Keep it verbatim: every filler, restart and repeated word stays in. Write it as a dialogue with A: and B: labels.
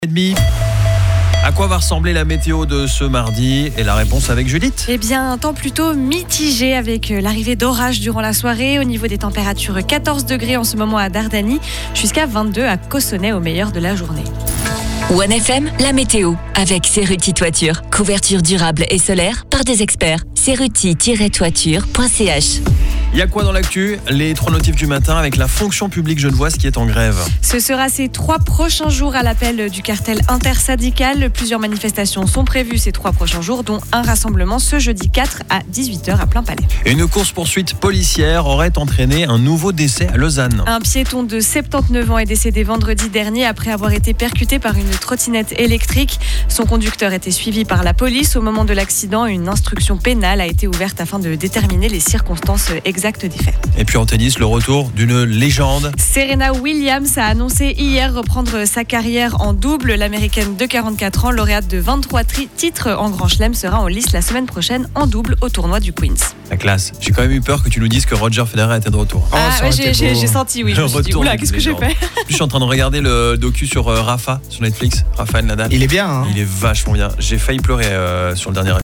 A: Et demi. À quoi va ressembler la météo de ce mardi? Et la réponse avec Judith.
B: Eh bien, un temps plutôt mitigé avec l'arrivée d'orages durant la soirée. Au niveau des températures, quatorze degrés en ce moment à Dardani, jusqu'à vingt-deux à Cossonay au meilleur de la journée.
C: One F M, la météo, avec Cerruti Toiture. Couverture durable et solaire par des experts. cerruti tiret toiture point c h.
A: Il y a quoi dans l'actu? Les trois notifs du matin avec la fonction publique genevoise qui est en grève.
B: Ce sera ces trois prochains jours à l'appel du cartel intersyndical. Plusieurs manifestations sont prévues ces trois prochains jours, dont un rassemblement ce jeudi quatre à dix-huit heures à Plein Palais.
A: Une course-poursuite policière aurait entraîné un nouveau décès à Lausanne.
B: Un piéton de soixante-dix-neuf ans est décédé vendredi dernier après avoir été percuté par une trottinette électrique. Son conducteur était suivi par la police. Au moment de l'accident, une instruction pénale a été ouverte afin de déterminer les circonstances exactes des faits.
A: Et puis en tennis, le retour d'une légende.
B: Serena Williams a annoncé hier reprendre sa carrière en double. L'américaine de quarante-quatre ans, lauréate de vingt-trois tri- titres en Grand Chelem, sera en lice la semaine prochaine en double au tournoi du Queens.
A: La classe. J'ai quand même eu peur que tu nous dises que Roger Federer était de retour.
B: Ah,
A: Oh, ça
B: ouais,
A: aurait
B: j'ai,
A: été
B: j'ai,
A: beau.
B: j'ai senti, oui. Je
A: Le
B: me suis dit,
A: retour
B: oula,
A: d'une
B: qu'est-ce que j'ai
A: légende.
B: fait?
A: Je suis en train de regarder le docu sur euh, Rafa sur Netflix. Rafa Nadal.
D: Il est bien, hein.
A: Il est vachement bien. J'ai failli pleurer euh, sur le dernier